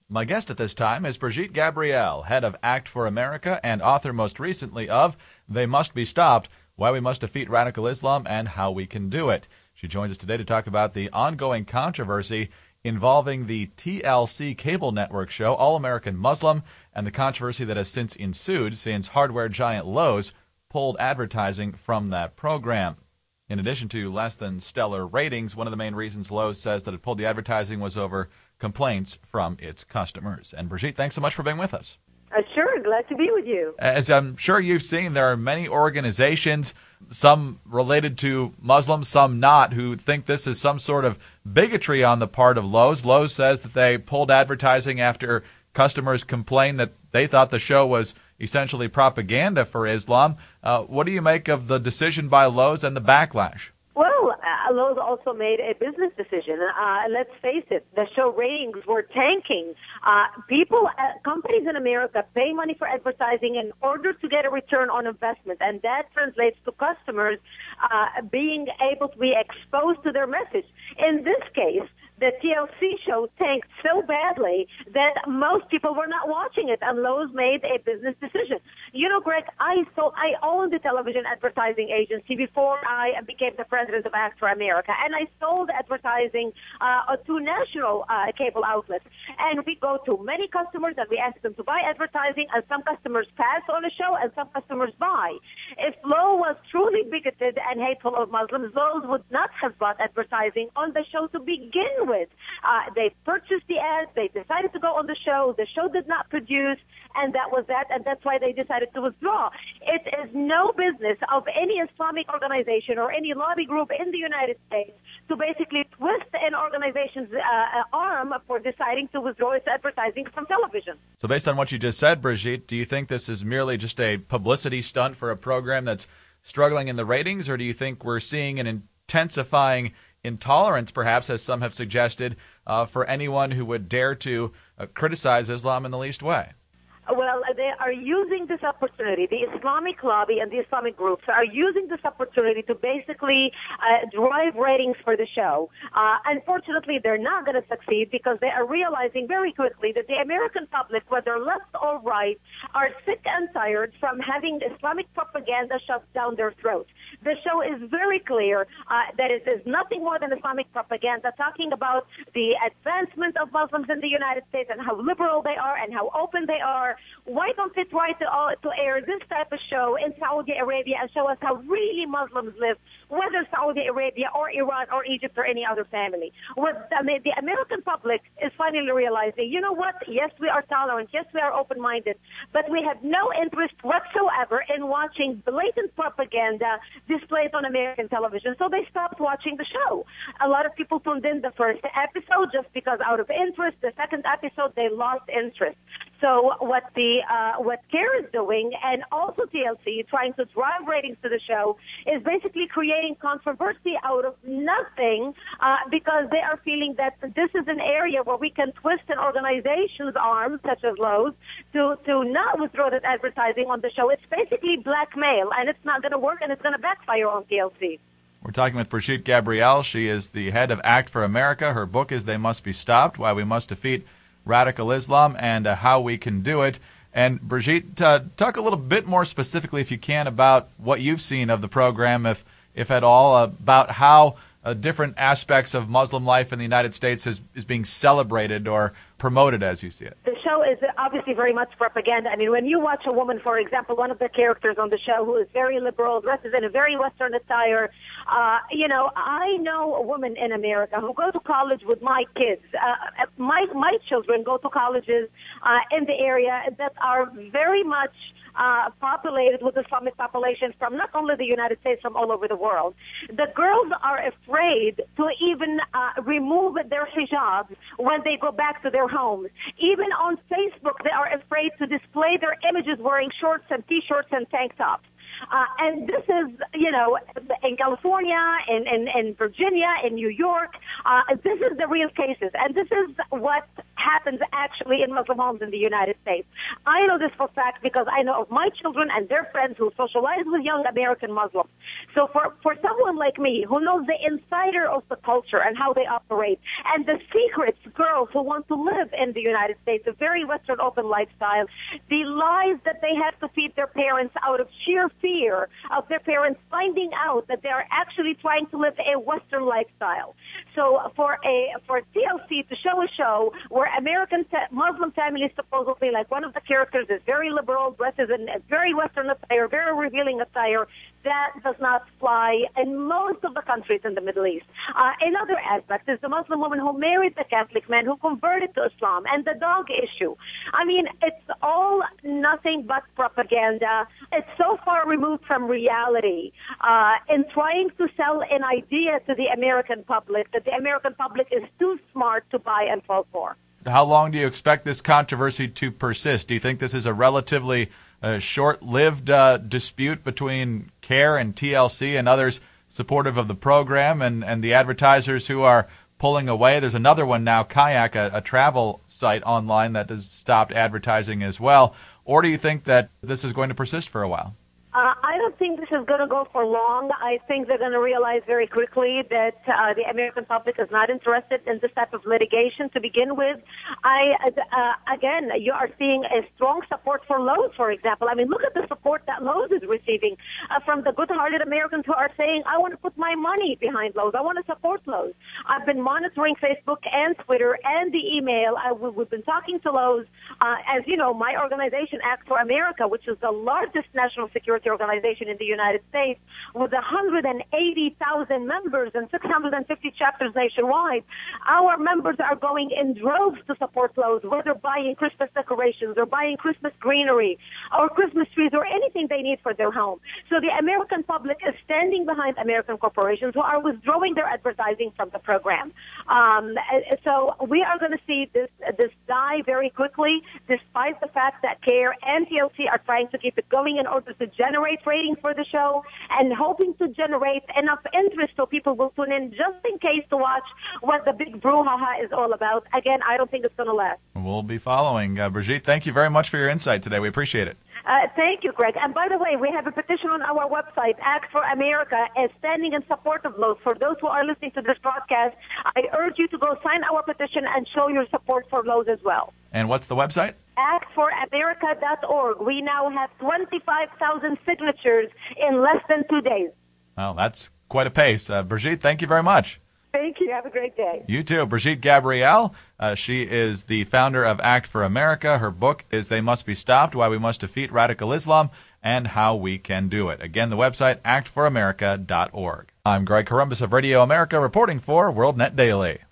My guest at this time is Brigitte Gabriel, head of ACT for America and author most recently of They Must Be Stopped, Why We Must Defeat Radical Islam and How We Can Do It. She joins us today to talk about the ongoing controversy involving the TLC cable network show All American Muslim and the controversy that has since ensued since hardware giant Lowe's pulled advertising from that program. In addition to less than stellar ratings, one of the main reasons Lowe's says that it pulled the advertising was over complaints from its customers. And Brigitte, thanks so much for being with us. Sure, glad to be with you. As I'm sure you've seen, there are many organizations, some related to Muslims, some not, who think this is some sort of bigotry on the part of Lowe's. Lowe's says that they pulled advertising after customers complained that they thought the show was essentially propaganda for Islam. What do you make of the decision by Lowe's and the backlash? Well, Lowe's also made a business decision. Let's face it, the show ratings were tanking. Companies in America pay money for advertising in order to get a return on investment, and that translates to customers being able to be exposed to their message. In this case, the TLC show tanked so badly that most people were not watching it, and Lowe's made a business decision. You know, Greg, I owned a television advertising agency before I became the president of ACT for America, and I sold advertising to national cable outlets. And we go to many customers and we ask them to buy advertising, and some customers pass on the show and some customers buy. If Lowe's was truly bigoted and hateful of Muslims, Lowe's would not have bought advertising on the show to begin with. They purchased the ads, they decided to go on the show did not produce, and that was that, and that's why they decided to withdraw. It is no business of any Islamic organization or any lobby group in the United States to basically twist an organization's arm for deciding to withdraw its advertising from television. So based on what you just said, Brigitte, do you think this is merely just a publicity stunt for a program that's struggling in the ratings, or do you think we're seeing an intensifying intolerance, perhaps, as some have suggested, for anyone who would dare to criticize Islam in the least way? Well, they are using this opportunity. The Islamic lobby and the Islamic groups are using this opportunity to basically drive ratings for the show. Unfortunately, they're not going to succeed because they are realizing very quickly that the American public, whether left or right, are sick and tired from having Islamic propaganda shoved down their throats. The show is very clear that it is nothing more than Islamic propaganda, talking about the advancement of Muslims in the United States and how liberal they are and how open they are. Why don't they try to air this type of show in Saudi Arabia and show us how really Muslims live, whether Saudi Arabia or Iran or Egypt or any other family? The American public is finally realizing, you know what? Yes, we are tolerant. Yes, we are open-minded. But we have no interest whatsoever in watching blatant propaganda displayed on American television. So they stopped watching the show. A lot of people tuned in the first episode just because out of interest. The second episode, they lost interest. So what CARE is doing, and also TLC, trying to drive ratings to the show, is basically creating controversy out of nothing because they are feeling that this is an area where we can twist an organization's arms, such as Lowe's, to not withdraw that advertising on the show. It's basically blackmail, and it's not going to work, and it's going to backfire on TLC. We're talking with Brigitte Gabriel. She is the head of ACT for America. Her book is They Must Be Stopped, Why We Must Defeat Radical Islam and How We Can Do It. And Brigitte, talk a little bit more specifically, if you can, about what you've seen of the program, if at all, about how different aspects of Muslim life in the United States is being celebrated or promoted as you see it. The show is obviously very much propaganda. I mean, when you watch a woman, for example, one of the characters on the show who is very liberal, dresses in a very Western attire, I know a woman in America who go to college with my kids. My children go to colleges in the area that are very much populated with Islamic population from not only the United States, from all over the world. The girls are afraid to even remove their hijabs when they go back to their homes. Even on Facebook, they are afraid to display their images wearing shorts and T-shirts and tank tops. And this is, in California, in Virginia, in New York, this is the real cases. And this is what happens actually in Muslim homes in the United States. I know this for a fact because I know of my children and their friends who socialize with young American Muslims. So for someone like me who knows the insider of the culture and how they operate and the secrets, girls who want to live in the United States, a very Western open lifestyle, the lies that they have to feed their parents out of sheer fear of their parents finding out that they are actually trying to live a Western lifestyle. So for TLC to show a show where American Muslim families supposedly, like one of the characters is very liberal, dresses in a very Western attire, very revealing attire, that does not fly in most of the countries in the Middle East. Another aspect is the Muslim woman who married the Catholic man who converted to Islam, and the dog issue. I mean, it's all nothing but propaganda. It's so far removed from reality in trying to sell an idea to the American public that the American public is too smart to buy and fall for. How long do you expect this controversy to persist? Do you think this is a relatively short-lived dispute between CARE and TLC and others supportive of the program and the advertisers who are pulling away? There's another one now, Kayak, a travel site online that has stopped advertising as well. Or do you think that this is going to persist for a while? I don't think this is going to go for long. I think they're going to realize very quickly that the American public is not interested in this type of litigation to begin with. Again, you are seeing a strong support for Lowe's, for example. I mean, look at the support that Lowe's is receiving from the good-hearted Americans who are saying, I want to put my money behind Lowe's. I want to support Lowe's. I've been monitoring Facebook and Twitter and the email. We've been talking to Lowe's. As you know, my organization, Act for America, which is the largest national security organization in the United States with 180,000 members and 650 chapters nationwide. Our members are going in droves to support Lowe's, whether buying Christmas decorations or buying Christmas greenery or Christmas trees or anything they need for their home. So the American public is standing behind American corporations who are withdrawing their advertising from the program. So we are going to see this die very quickly, despite the fact that CARE and TLC are trying to keep it going in order to generate ratings for the show and hoping to generate enough interest so people will tune in just in case to watch what the big brouhaha is all about. Again, I don't think it's going to last. We'll be following. Brigitte, thank you very much for your insight today. We appreciate it. Thank you, Greg. And by the way, we have a petition on our website, Act for America, is standing in support of Lowe's. For those who are listening to this broadcast, I urge you to go sign our petition and show your support for Lowe's as well. And what's the website? ActForAmerica.org. We now have 25,000 signatures in less than 2 days. Well, that's quite a pace. Brigitte, thank you very much. Thank you. Have a great day. You too. Brigitte Gabriel, she is the founder of Act for America. Her book is They Must Be Stopped, Why We Must Defeat Radical Islam and How We Can Do It. Again, the website, actforamerica.org. I'm Greg Corombos of Radio America reporting for WorldNet Daily.